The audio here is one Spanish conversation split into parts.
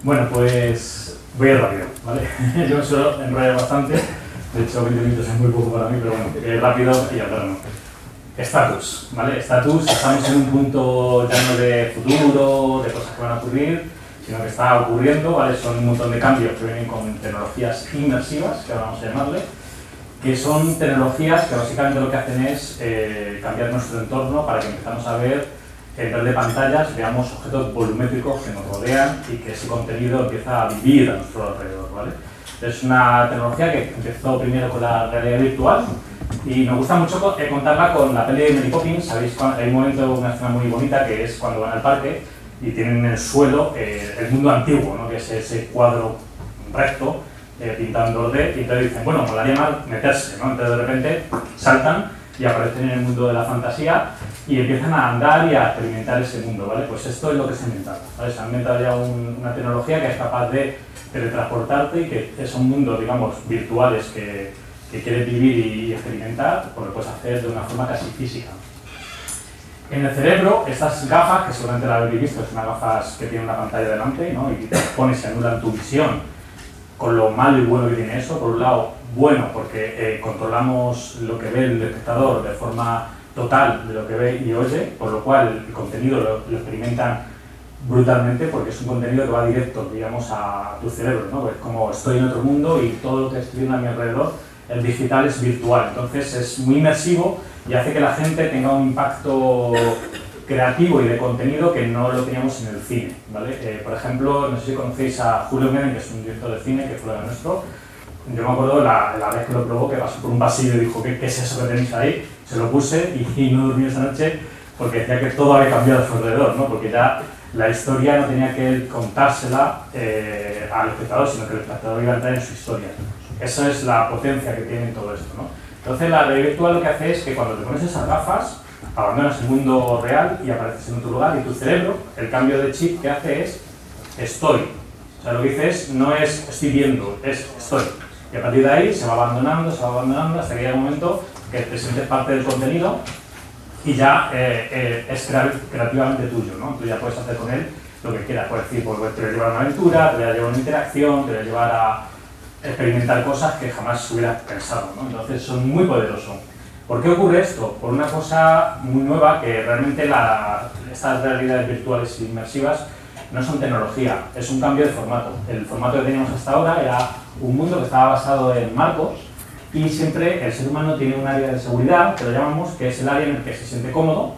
Bueno, pues voy a ir rápido, ¿vale? Yo me suelo enrollar bastante, de hecho 20 minutos es muy poco para mí, pero bueno, rápido y al grano. Estatus, ¿vale? Estatus, estamos en un punto ya no de futuro, de cosas que van a ocurrir, sino que está ocurriendo, ¿vale? Son un montón de cambios que vienen con tecnologías inmersivas, que ahora vamos a llamarle, que son tecnologías que básicamente lo que hacen es cambiar nuestro entorno para que empezamos a ver, en vez de pantallas, veamos objetos volumétricos que nos rodean y que ese contenido empieza a vivir a nuestro alrededor, ¿vale? Es una tecnología que empezó primero con la realidad virtual y nos gusta mucho contarla con la peli de Mary Poppins. Sabéis, hay un momento, una escena muy bonita que es cuando van al parque y tienen en el suelo el mundo antiguo, ¿no? Que es ese cuadro recto pintando 2D, y entonces dicen, bueno, molaría más meterse, ¿no? Entonces de repente saltan y aparecen en el mundo de la fantasía y empiezan a andar y a experimentar ese mundo, ¿vale? Pues esto es lo que se ha inventado, ¿vale? Se ha inventado ya una tecnología que es capaz de teletransportarte y que son mundos, digamos, virtuales que quieres vivir y experimentar, pues lo puedes hacer de una forma casi física. En el cerebro, estas gafas, que seguramente las habéis visto, son unas gafas que tienen una pantalla delante, ¿no? Y te pones y anulan tu visión, con lo malo y bueno que tiene eso. Por un lado, bueno, porque controlamos lo que ve el espectador de forma total de lo que ve y oye, por lo cual el contenido lo experimentan brutalmente, porque es un contenido que va directo, digamos, a tu cerebro, ¿no? Pues como estoy en otro mundo y todo lo que estoy viendo a mi alrededor, el digital es virtual, entonces es muy inmersivo y hace que la gente tenga un impacto creativo y de contenido que no lo teníamos en el cine, ¿vale? Por ejemplo, no sé si conocéis a Julio Menem, que es un director de cine, que fue de nuestro. Yo me acuerdo la vez que lo probó, que pasó por un pasillo y dijo, ¿qué es eso que tenéis ahí? Se lo puse y no dormí esa noche porque decía que todo había cambiado a su alrededor, ¿no? Porque ya la historia no tenía que él contársela al espectador, sino que el espectador iba a entrar en su historia. Esa es la potencia que tiene todo esto, ¿no? Entonces la realidad virtual lo que hace es que cuando te pones esas gafas, abandonas el mundo real y apareces en otro lugar, y tu cerebro, el cambio de chip que hace es estoy. O sea, lo que dice es, no es estoy viendo, es estoy. Y a partir de ahí se va abandonando hasta que llega un momento que te sientes parte del contenido y ya es creativamente tuyo, ¿no? Tú ya puedes hacer con él lo que quieras. Puedes decir, pues te voy a llevar a una aventura, te voy a llevar a una interacción, te voy a llevar a experimentar cosas que jamás hubieras pensado, ¿no? Entonces son muy poderosos. ¿Por qué ocurre esto? Por una cosa muy nueva, que realmente estas realidades virtuales e inmersivas no son tecnología, es un cambio de formato. El formato que teníamos hasta ahora era un mundo que estaba basado en marcos y siempre el ser humano tiene un área de seguridad, que lo llamamos, que es el área en el que se siente cómodo,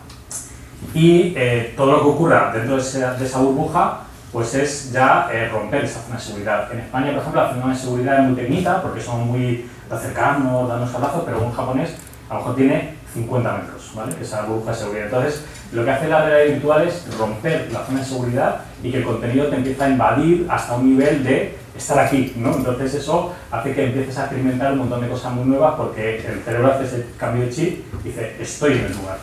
y todo lo que ocurra dentro de esa burbuja pues es ya romper esa zona de seguridad. En España, por ejemplo, la zona de seguridad es muy pequeñita porque son muy de acercarnos, darnos abrazos, pero un japonés a lo mejor tiene 50 metros, ¿vale? Que es la burbuja de seguridad. Entonces, lo que hace la realidad virtual es romper la zona de seguridad y que el contenido te empieza a invadir hasta un nivel de estar aquí, ¿no? Entonces eso hace que empieces a experimentar un montón de cosas muy nuevas porque el cerebro hace ese cambio de chip y dice, estoy en el lugar.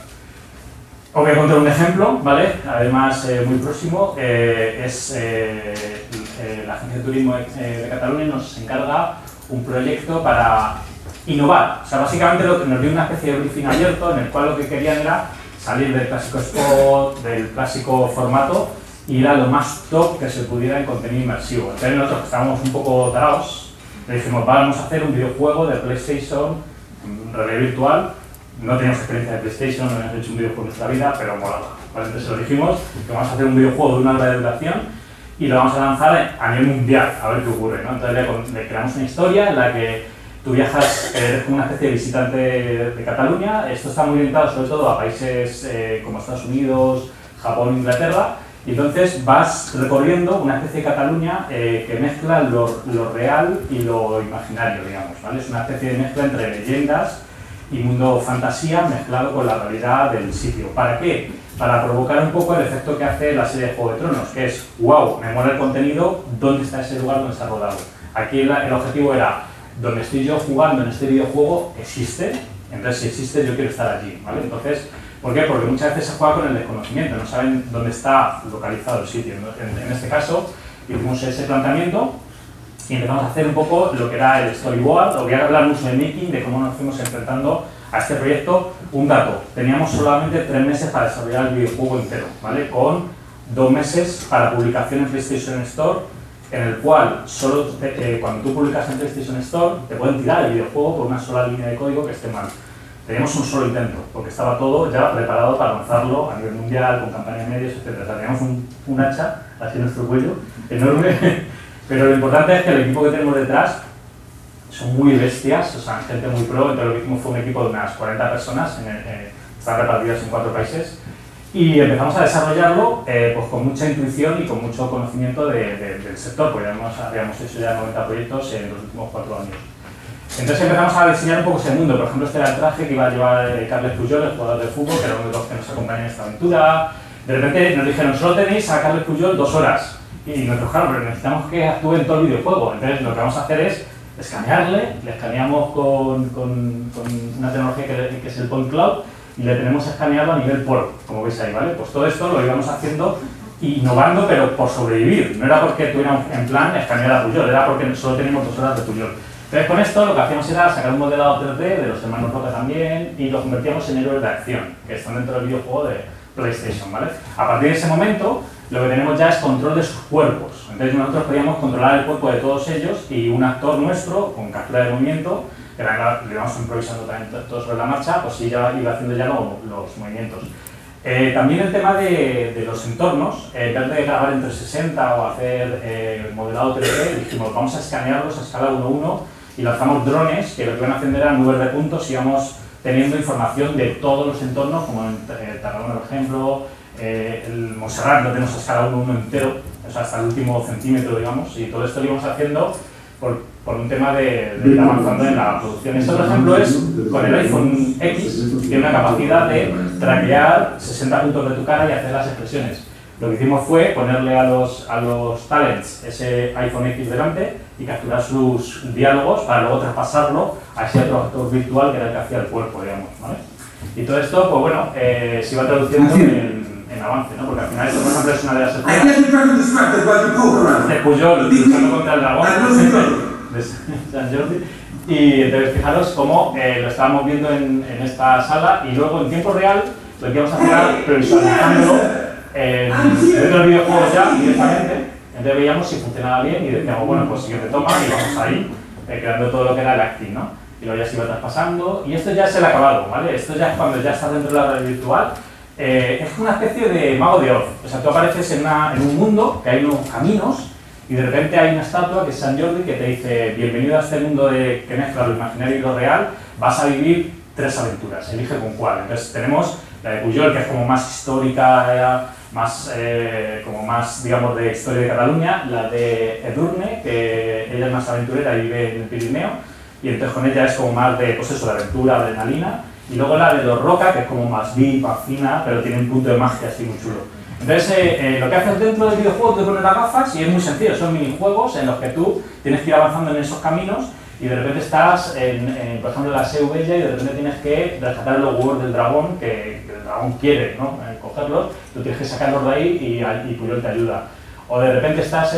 Os voy a contar un ejemplo, ¿vale? Además, muy próximo, la Agencia de Turismo de Cataluña nos encarga un proyecto para innovar. O sea, básicamente nos dio una especie de briefing abierto en el cual lo que querían era salir del clásico spot, del clásico formato, y ir a lo más top que se pudiera en contenido inmersivo. Entonces nosotros, que estábamos un poco tarados, le dijimos, vamos a hacer un videojuego de PlayStation, realidad virtual. No teníamos experiencia de PlayStation, no habíamos hecho un videojuego en nuestra vida, pero molaba. ¿Vale? Entonces lo dijimos, que vamos a hacer un videojuego de una hora de duración y lo vamos a lanzar a nivel mundial, a ver qué ocurre, ¿no? Entonces le creamos una historia en la que tú viajas, eres como una especie de visitante de Cataluña. Esto está muy orientado sobre todo a países como Estados Unidos, Japón, Inglaterra, y entonces vas recorriendo una especie de Cataluña que mezcla lo real y lo imaginario, digamos, ¿vale? Es una especie de mezcla entre leyendas y mundo fantasía mezclado con la realidad del sitio. ¿Para qué? Para provocar un poco el efecto que hace la serie de Juego de Tronos, que es, wow, me mola el contenido, ¿dónde está ese lugar donde está rodado? Aquí el objetivo era, donde estoy yo jugando en este videojuego, existe, entonces si existe yo quiero estar allí, ¿vale? Entonces, ¿por qué? Porque muchas veces se juega con el desconocimiento, no saben dónde está localizado el sitio. En este caso, hicimos ese planteamiento y empezamos a hacer un poco lo que era el storyboard. Os voy a hablar mucho de making, de cómo nos fuimos enfrentando a este proyecto. Un dato, teníamos solamente 3 meses para desarrollar el videojuego entero, ¿vale? Con 2 meses para publicación en PlayStation Store, en el cual solo cuando tú publicas en PlayStation Store te pueden tirar el videojuego por una sola línea de código que esté mal. Teníamos un solo intento, porque estaba todo ya preparado para lanzarlo a nivel mundial, con campaña de medios, etc. O sea, teníamos un hacha así en nuestro cuello, enorme, pero lo importante es que el equipo que tenemos detrás son muy bestias, o sea, gente muy pro. Entonces lo que hicimos fue un equipo de unas 40 personas, están repartidos en 4 países, y empezamos a desarrollarlo pues con mucha intuición y con mucho conocimiento del sector, porque habíamos hecho ya 90 proyectos en los últimos 4 años. Entonces empezamos a diseñar un poco ese mundo. Por ejemplo, este era el traje que iba a llevar Carles Puyol, el jugador de fútbol, que era uno de los que nos acompaña en esta aventura. De repente nos dijeron, solo tenéis a Carles Puyol 2 horas. Y nosotros, claro, pero necesitamos que actúe en todo el videojuego. Entonces lo que vamos a hacer es escanearle, le escaneamos con una tecnología que es el Point Cloud, y le tenemos escaneado a nivel poro, como veis ahí, ¿vale? Pues todo esto lo íbamos haciendo innovando, pero por sobrevivir. No era porque tuviéramos en plan escanear a Puyol, era porque solo teníamos 2 horas de Puyol. Entonces con esto lo que hacíamos era sacar un modelado 3D de los hermanos Roca también, y lo convertíamos en héroes de acción, que están dentro del videojuego de PlayStation, ¿vale? A partir de ese momento lo que tenemos ya es control de sus cuerpos. Entonces nosotros podíamos controlar el cuerpo de todos ellos, y un actor nuestro, con captura de movimiento, que le íbamos improvisando también todo sobre la marcha, pues sí, ya iba haciendo ya los movimientos. También el tema de los entornos, en vez de grabar en 360 o hacer modelado 3D, dijimos, vamos a escanearlos a escala 1:1, y lanzamos drones que lo que iban haciendo eran nubes de puntos, y íbamos teniendo información de todos los entornos, como en Tarragona, por ejemplo, el Montserrat lo tenemos a escala 1:1 entero, o sea, hasta el último centímetro, digamos, y todo esto lo íbamos haciendo por un tema de ir avanzando en la producción. Este, por ejemplo, es con el iPhone X, tiene una capacidad de traquear 60 puntos de tu cara y hacer las expresiones. Lo que hicimos fue ponerle a los talents ese iPhone X delante y capturar sus diálogos para luego traspasarlo a ese otro actor virtual que era el que hacía el cuerpo, digamos, ¿vale? Y todo esto, pues bueno, se iba traduciendo en avance, ¿no? Porque al final esto, por ejemplo, es una de las escenas de Puyol luchando contra el dragón de San Jordi. Y entonces fijaros cómo lo estábamos viendo en esta sala, y luego en tiempo real lo que íbamos a hacer era previsualizándolo dentro del videojuego ya directamente. Entonces veíamos si funcionaba bien y decíamos, bueno, pues siguiente toma, y vamos ahí creando todo lo que era el acting, ¿no? Y luego ya se iba traspasando, y esto ya es el acabado, ¿vale? Esto ya es cuando ya estás dentro de la realidad virtual. Es una especie de mago de Oz. O sea, tú apareces en un mundo que hay unos caminos, y de repente hay una estatua que es San Jordi que te dice, bienvenido a este mundo que mezcla lo imaginario y lo real, vas a vivir 3 aventuras, elige con cuál. Entonces tenemos la de Puyol, que es como más histórica, como más, digamos, de historia de Cataluña, la de Edurne, que ella es más aventurera y vive en el Pirineo, y entonces con ella es como más de, pues eso, de aventura, adrenalina, y luego la de los Roca, que es como más deep, más fina, pero tiene un punto de magia así muy chulo. Entonces, lo que haces dentro del videojuego, te pones las gafas y es muy sencillo, son minijuegos en los que tú tienes que ir avanzando en esos caminos, y de repente estás por ejemplo, en la Seu Bella, y de repente tienes que rescatar los huevos del dragón, que el dragón quiere, ¿no? Cogerlos, tú tienes que sacarlos de ahí y Puyol te ayuda. O de repente estás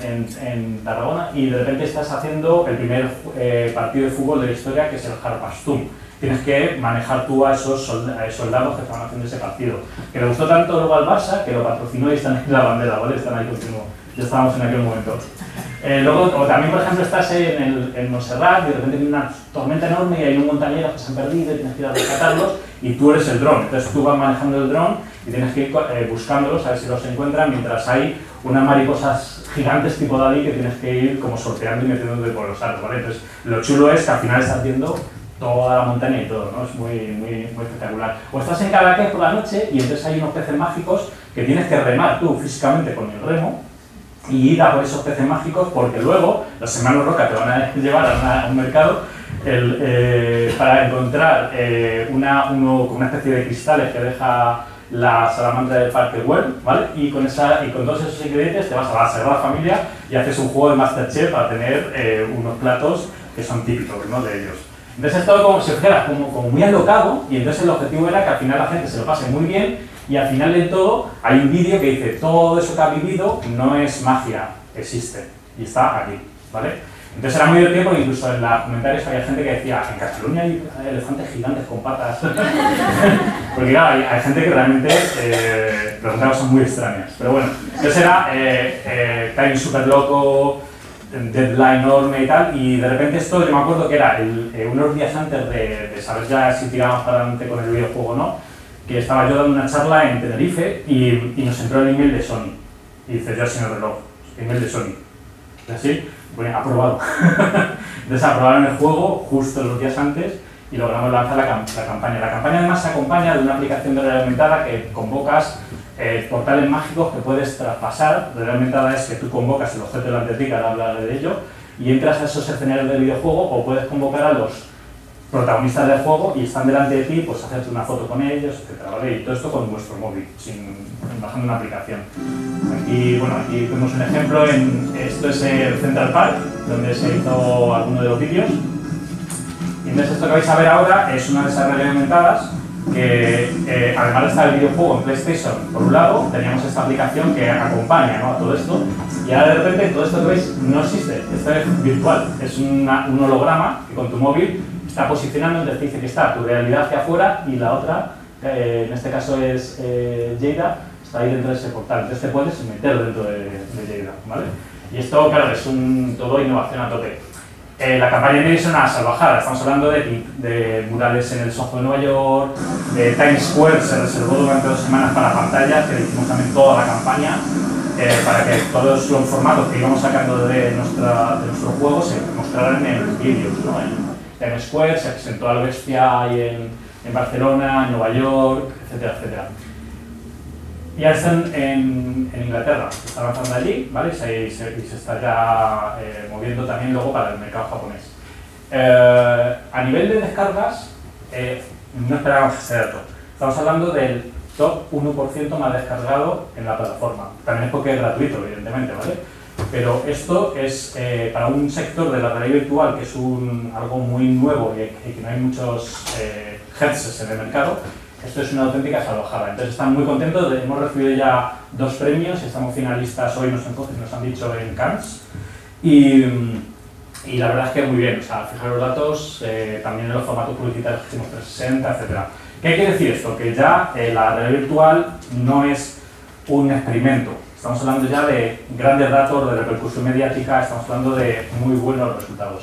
en Tarragona y de repente estás haciendo el primer partido de fútbol de la historia, que es el Harpastum. Tienes que manejar tú a esos soldados que estaban haciendo ese partido. Que le gustó tanto luego al Barça, que lo patrocinó y están en la bandera, ¿vale? Están ahí continuo. Ya estábamos en aquel momento. Luego, o también, por ejemplo, estás en Montserrat y de repente viene una tormenta enorme y hay unos montañeros que se han perdido y tienes que ir a rescatarlos, y tú eres el dron. Entonces tú vas manejando el dron y tienes que ir buscándolos a ver si los encuentran, mientras hay unas mariposas gigantes tipo Dalí que tienes que ir como sorteando y metiéndote por los aros, ¿vale? Entonces lo chulo es que al final estás viendo toda la montaña y todo, ¿no? Es muy espectacular. O estás en Cadaqués por la noche y entonces hay unos peces mágicos que tienes que remar tú físicamente con el remo y ir a por esos peces mágicos, porque luego los hermanos Roca te van a llevar a un mercado para encontrar una especie de cristales que deja la salamandra del Parque Güell, ¿vale? Y con todos esos ingredientes te vas a la Sagrada Familia y haces un juego de Masterchef para tener unos platos que son típicos, ¿no? De ellos. Entonces es todo como si fuera como muy alocado, y entonces el objetivo era que al final la gente se lo pase muy bien, y al final de todo hay un vídeo que dice todo eso que ha vivido no es magia, existe, y está aquí, ¿vale? Entonces era muy divertido porque incluso en los comentarios había gente que decía, en Cataluña hay elefantes gigantes con patas. Porque claro, hay gente que realmente preguntaba cosas muy extrañas. Pero bueno, entonces era time super loco, deadline enorme y tal, y de repente esto yo me acuerdo que era unos días antes de saber ya si tirábamos para adelante con el videojuego o no, que estaba yo dando una charla en Tenerife y nos entró el email de Sony. Y dice, yo sin el reloj, email de Sony. Y así, bueno, aprobado. Entonces aprobaron el juego justo los días antes y logramos lanzar la campaña. La campaña además se acompaña de una aplicación de realidad aumentada que convocas portales mágicos que puedes traspasar. La realidad aumentada es que tú convocas el objeto delante de ti, que ahora hablaré de ello, y entras a esos escenarios del videojuego o puedes convocar a los protagonistas del juego y están delante de ti, pues hacerte una foto con ellos, etcétera, ¿vale? Y todo esto con vuestro móvil, bajando una aplicación. Aquí, bueno, aquí tenemos un ejemplo, esto es el Central Park, donde se hizo alguno de los vídeos. Y entonces esto que vais a ver ahora es una de esas realidades aumentadas que, además de estar el videojuego en PlayStation, por un lado, teníamos esta aplicación que acompaña, ¿no?, a todo esto, y ahora de repente todo esto que veis no existe, esto es virtual, es un holograma que con tu móvil está posicionando, entonces te dice que está tu realidad hacia afuera y la otra, en este caso es Lleida, está ahí dentro de ese portal, entonces te puedes meter dentro de Lleida, ¿vale? Y esto, claro, es todo innovación a tope. La campaña de es una salvajada, estamos hablando de murales en el Soho de Nueva York, de Times Square, se reservó durante 2 semanas para pantallas, que hicimos también toda la campaña, para que todos los formatos que íbamos sacando de nuestro juego se mostraran en vídeos, ¿no? En Times Square, se presentó a la Bestia ahí en Barcelona, en Nueva York, etcétera, etcétera. Ya están en Inglaterra, se está avanzando allí, ¿vale? Y se está ya moviendo también luego para el mercado japonés. A nivel de descargas, no esperábamos ese dato. Estamos hablando del top 1% más descargado en la plataforma. También es porque es gratuito, evidentemente, ¿vale? Pero esto es para un sector de la realidad virtual que es algo muy nuevo y que no hay muchos headsets en el mercado. Esto es una auténtica salvajada. Entonces están muy contentos, hemos recibido ya 2 premios, estamos finalistas hoy, nos han dicho en Cannes. Y la verdad es que muy bien, o sea, fijar los datos, también en los formatos publicitarios que hicimos 360, etc. ¿Qué quiere decir esto? Que ya la realidad virtual no es un experimento. Estamos hablando ya de grandes datos, de repercusión mediática, estamos hablando de muy buenos resultados.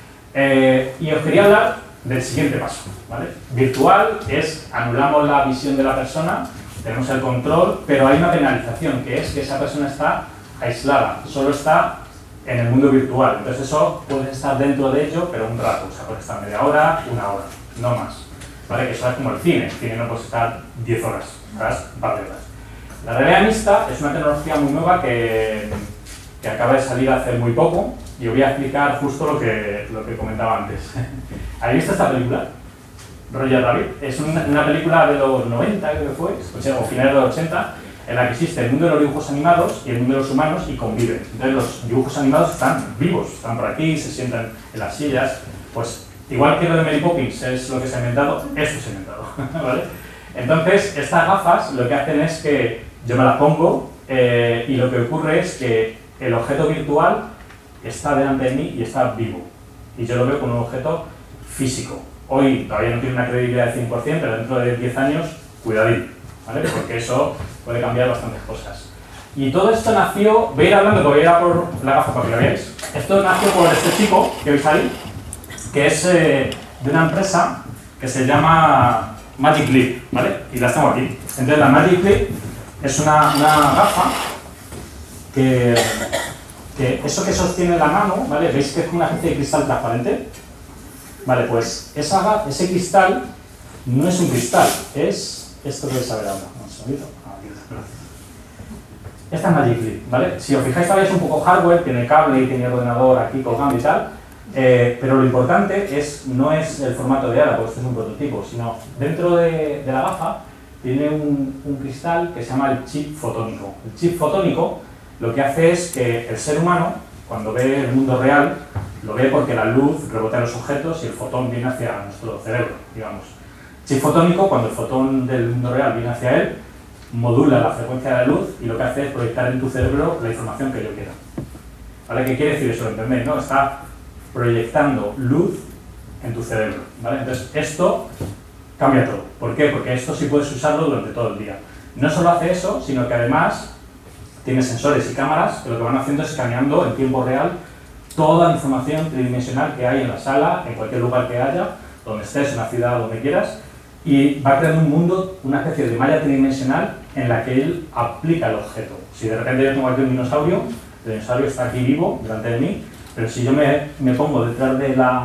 Y os quería hablar del siguiente paso, ¿vale? Virtual es, anulamos la visión de la persona, tenemos el control, pero hay una penalización, que es que esa persona está aislada, solo está en el mundo virtual. Entonces eso puede estar dentro de ello, pero un rato, o sea, puede estar media hora, 1 hora, no más. ¿Vale? Que eso es como el cine no puede estar 10 horas, ¿sabes? Un par de horas. La realidad mixta es una tecnología muy nueva que acaba de salir hace muy poco, y os voy a explicar justo lo que comentaba antes. ¿Habéis visto esta película? Roger Rabbit. Es una película de los 90, creo que fue, o finales de los 80, en la que existe el mundo de los dibujos animados y el mundo de los humanos y conviven. Entonces los dibujos animados están vivos, están por aquí, se sientan en las sillas. Pues igual que lo de Mary Poppins es lo que se ha inventado, esto se ha inventado, ¿vale? Entonces estas gafas lo que hacen es que yo me las pongo y lo que ocurre es que el objeto virtual está delante de mí y está vivo. Y yo lo veo como un objeto físico. Hoy todavía no tiene una credibilidad del 100%, pero dentro de 10 años, cuidadín, ¿vale? Porque eso puede cambiar bastantes cosas. Y todo esto nació, voy a ir hablando, voy a ir a por la gafa para que lo veáis. Esto nació por este chico que veis ahí, que es de una empresa que se llama Magic Leap, ¿vale? Y la tengo aquí. Entonces la Magic Leap es una gafa que eso que sostiene la mano, ¿vale? ¿Veis que es una especie de cristal transparente? Vale, pues ese cristal no es un cristal, es esto que vais a ver ahora. Un segundito. Esta es Magic Leap, ¿vale? Si os fijáis, todavía es un poco hardware, tiene cable y tiene ordenador aquí colgando y tal, pero lo importante no es el formato de ahora, porque este es un prototipo, sino dentro de la gafa tiene un cristal que se llama el chip fotónico. El chip fotónico lo que hace es que el ser humano, cuando ve el mundo real, lo ve porque la luz rebota en los objetos y el fotón viene hacia nuestro cerebro, digamos. Chip fotónico, cuando el fotón del mundo real viene hacia él, modula la frecuencia de la luz y lo que hace es proyectar en tu cerebro la información que yo quiera. ¿Vale? ¿Qué quiere decir eso? ¿Entendéis? ¿No? Está proyectando luz en tu cerebro, ¿vale? Entonces, esto cambia todo. ¿Por qué? Porque esto sí puedes usarlo durante todo el día. No solo hace eso, sino que además tiene sensores y cámaras que lo que van haciendo es escaneando en tiempo real toda la información tridimensional que hay en la sala, en cualquier lugar que haya, donde estés, en la ciudad, donde quieras, y va creando un mundo, una especie de malla tridimensional en la que él aplica el objeto. Si de repente yo tengo aquí un dinosaurio, el dinosaurio está aquí vivo, delante de mí, pero si yo me pongo detrás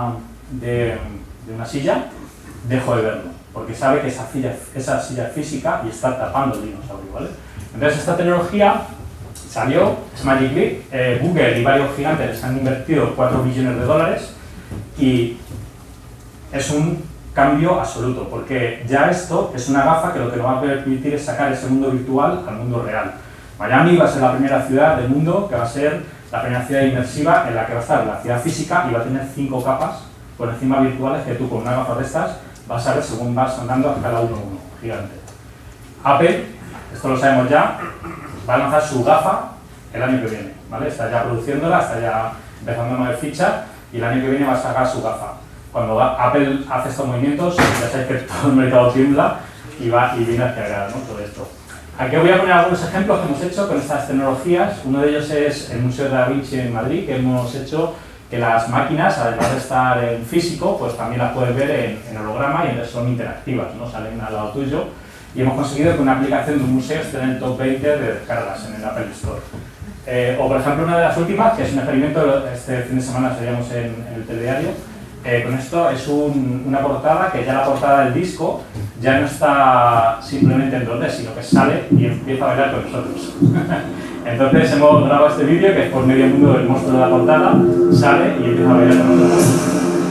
de una silla, dejo de verlo, porque sabe que esa silla es física y está tapando el dinosaurio, ¿vale? Entonces esta tecnología salió, es Magic Leap, Google y varios gigantes han invertido 4 billones de dólares y es un cambio absoluto, porque ya esto es una gafa que lo que nos va a permitir es sacar ese mundo virtual al mundo real. Miami va a ser la primera ciudad del mundo que va a ser la primera ciudad inmersiva en la que va a estar la ciudad física y va a tener 5 capas por encima virtuales que tú con una gafa de estas vas a ver según vas andando a escala 1-1, gigante. Apple, esto lo sabemos ya, va a lanzar su gafa el año que viene, ¿vale? Está ya produciéndola, está ya empezando a mover ficha y el año que viene va a sacar su gafa. Cuando Apple hace estos movimientos, ya sabéis que todo el mercado tiembla y viene hacia acá, ¿no? Todo esto. Aquí os voy a poner algunos ejemplos que hemos hecho con estas tecnologías. Uno de ellos es el Museo de Da Vinci en Madrid, que hemos hecho que las máquinas, además de estar en físico, pues también las puedes ver en holograma y son interactivas, ¿no? Salen al lado tuyo. Y hemos conseguido que una aplicación de un museo esté en el top 20 de descargas en el Apple Store. O por ejemplo una de las últimas, que es un experimento, este fin de semana seríamos en el telediario, con esto es una portada que ya la portada del disco ya no está simplemente en 2D, sino que sale y empieza a bailar con nosotros. Entonces hemos grabado este vídeo que es por medio mundo del monstruo de la portada, sale y empieza a bailar con nosotros.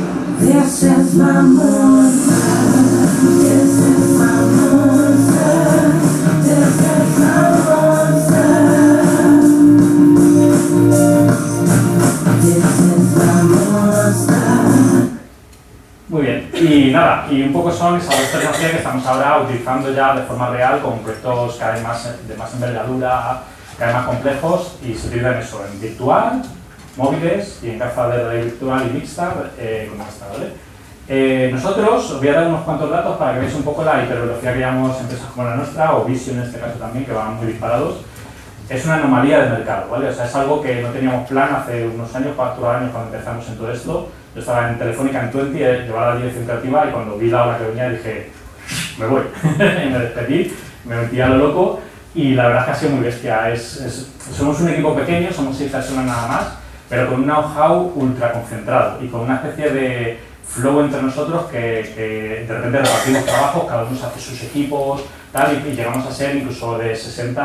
Muy bien, y nada, y un poco son esas dos tecnologías que estamos ahora utilizando ya de forma real con proyectos cada vez más de más envergadura, cada vez más complejos, y se utilizan eso en virtual, móviles y en gafas de realidad virtual y mixta, como esta, ¿vale? Nosotros os voy a dar unos cuantos datos para que veáis un poco la hipervelocidad que llevamos empresas como la nuestra, o Vision en este caso también, que van muy disparados. Es una anomalía del mercado, ¿vale? O sea, es algo que no teníamos plan hace unos años, 4 años cuando empezamos en todo esto. Yo estaba en Telefónica en 20, llevaba la dirección creativa y cuando vi la hora que venía dije, me voy. Y me despedí, me metí a lo loco y la verdad es que ha sido muy bestia. Somos un equipo pequeño, somos 6 personas nada más, pero con un know-how ultra concentrado y con una especie de flow entre nosotros que de repente repartimos trabajos, cada uno hace sus equipos, tal, y llegamos a ser incluso de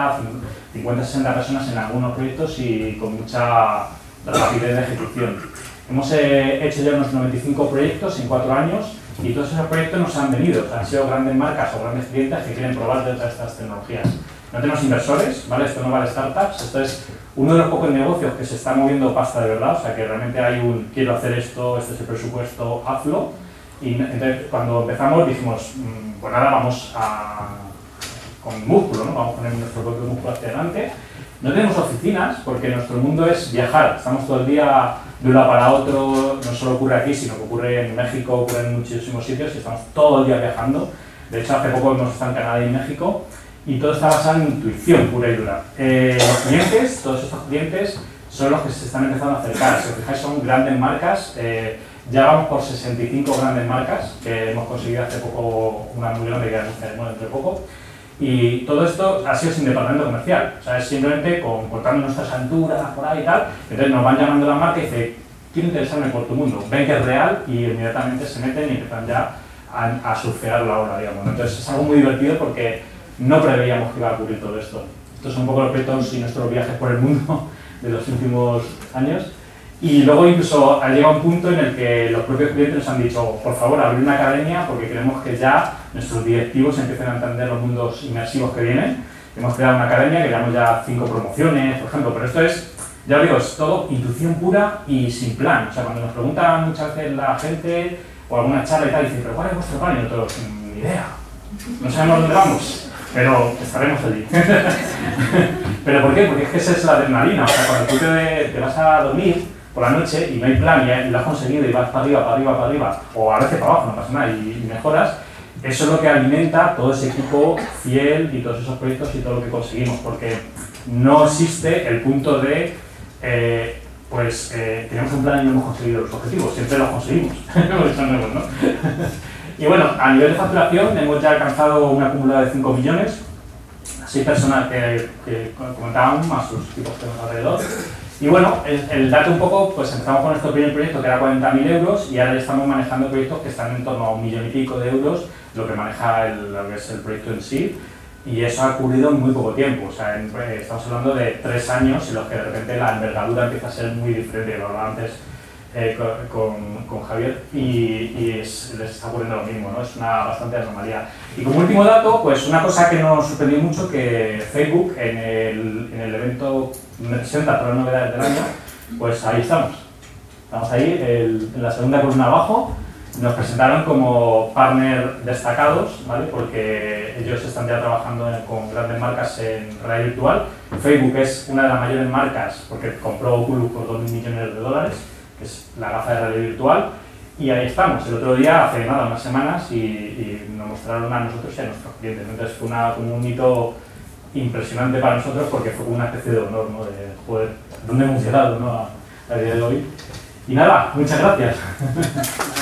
50-60 personas en algunos proyectos y con mucha rapidez de ejecución. Hemos hecho ya unos 95 proyectos en 4 años y todos esos proyectos nos han venido, han sido grandes marcas o grandes clientes que quieren probar de todas estas tecnologías. No tenemos inversores, ¿vale? Esto no vale startups, esto es uno de los pocos negocios que se está moviendo pasta de verdad, o sea que realmente hay quiero hacer esto, este es el presupuesto, hazlo. Y entonces cuando empezamos dijimos, pues nada, vamos con músculo, ¿no? Vamos a poner nuestro propio músculo hacia adelante. No tenemos oficinas porque nuestro mundo es viajar, estamos todo el día de un lado para otro, no solo ocurre aquí, sino que ocurre en México, ocurre en muchísimos sitios y estamos todo el día viajando. De hecho, hace poco hemos estado en Canadá y en México y todo está basado en intuición pura y dura. Los clientes, todos estos clientes, son los que se están empezando a acercar. Si os fijáis, son grandes marcas. Ya vamos por 65 grandes marcas que hemos conseguido hace poco, una muy grande que anunciaremos dentro de poco. Y todo esto ha sido sin departamento comercial, o sea, es simplemente cortando nuestras alturas por ahí y tal. Entonces nos van llamando la marca y dice, quiero interesarme por tu mundo, ven que es real y inmediatamente se meten y empiezan ya a surfear la ola, digamos. Entonces es algo muy divertido porque no preveíamos que iba a ocurrir todo esto. Estos son un poco los proyectos y nuestros viajes por el mundo de los últimos años. Y luego incluso ha llegado un punto en el que los propios clientes nos han dicho, por favor, abrir una academia porque queremos que ya nuestros directivos empiecen a entender los mundos inmersivos que vienen. Hemos creado una academia que llevamos ya 5 promociones, por ejemplo, pero esto es, ya os digo, es todo intuición pura y sin plan. O sea, cuando nos preguntan muchas veces la gente o alguna charla y tal, dicen, pero ¿cuál es vuestro plan? Y nosotros, ni idea, no sabemos dónde vamos, pero estaremos allí. ¿Pero por qué? Porque es que esa es la adrenalina. O sea, cuando tú te vas a dormir, por la noche y no hay plan y lo has conseguido y vas para arriba, para arriba, para arriba, o a veces para abajo, no pasa nada, y mejoras, eso es lo que alimenta todo ese equipo fiel y todos esos proyectos y todo lo que conseguimos, porque no existe el punto de tenemos un plan y no hemos conseguido los objetivos, siempre los conseguimos, hemos hecho nuevos, ¿no? Y bueno, a nivel de facturación hemos ya alcanzado un acumulado de 5 millones, 6 personas que comentábamos, más los equipos que tenemos alrededor. Y bueno, el dato un poco, pues empezamos con nuestro primer proyecto que era 40.000 euros y ahora ya estamos manejando proyectos que están en torno a 1,5 millones de euros, lo que maneja lo que es el proyecto en sí. Y eso ha ocurrido en muy poco tiempo, o sea, estamos hablando de 3 años en los que de repente la envergadura empieza a ser muy diferente, lo hablaba antes con Javier, y les está ocurriendo lo mismo, ¿no? Es una bastante anomalía. Y como último dato, pues una cosa que nos sorprendió mucho, que Facebook en el evento me presenta todas las novedades del año, pues ahí estamos ahí en la segunda columna abajo. Nos presentaron como partner destacados, ¿vale? Porque ellos están ya trabajando con grandes marcas en realidad virtual. Facebook es una de las mayores marcas porque compró Oculus por $2.000 millones, que es la gafa de realidad virtual. Y ahí estamos, el otro día, hace nada, unas semanas, y nos mostraron a nosotros y a nuestros clientes. Entonces fue como un hito impresionante para nosotros porque fue una especie de honor, ¿no? De poder, ¿dónde hemos llegado, ¿no? A día de hoy. Y nada, muchas gracias.